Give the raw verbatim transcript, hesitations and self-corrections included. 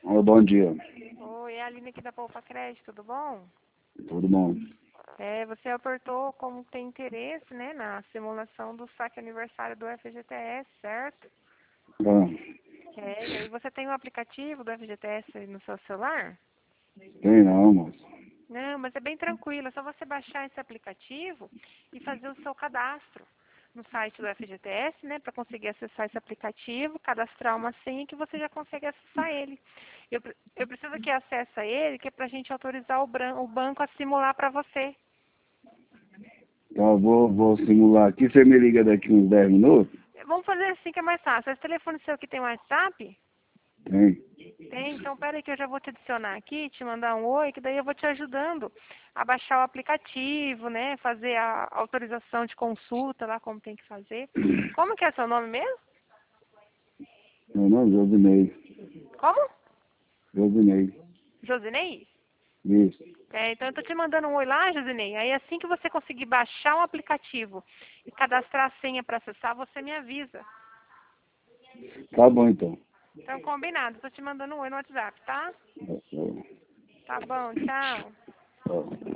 Ô, bom dia. Oi, é a Aline aqui da Poupa Crédito, tudo bom? Tudo bom? É, você apertou como tem interesse, né, na simulação do saque aniversário do F G T S, certo? Ah, É, e aí você tem o aplicativo do F G T S no seu celular? tem não, moço. Não, mas é bem tranquilo, é só você baixar esse aplicativo e fazer o seu cadastro no site do F G T S, né, para conseguir acessar esse aplicativo, cadastrar uma senha que você já consegue acessar ele. Eu, pre- eu preciso que acesse ele, que é para a gente autorizar o, bran- o banco a simular para você. Então eu vou, vou simular aqui. Você me liga daqui uns dez minutos? Vamos fazer assim que é mais fácil. Esse telefone seu aqui tem WhatsApp? Tem. Tem, então peraí que eu já vou te adicionar aqui, te mandar um oi, que daí eu vou te ajudando a baixar o aplicativo, né? Fazer a autorização de consulta lá, como tem que fazer. Como que é seu nome mesmo? Meu nome é Josinei. Como? Josinei. Josinei? Isso. É, então eu tô te mandando um oi lá, Josinei. Aí assim que você conseguir baixar o aplicativo e cadastrar a senha para acessar, você me avisa. Tá bom, então. Então combinado, tô te mandando um oi no WhatsApp, tá? Ó, ó, Tá bom, tchau. ó.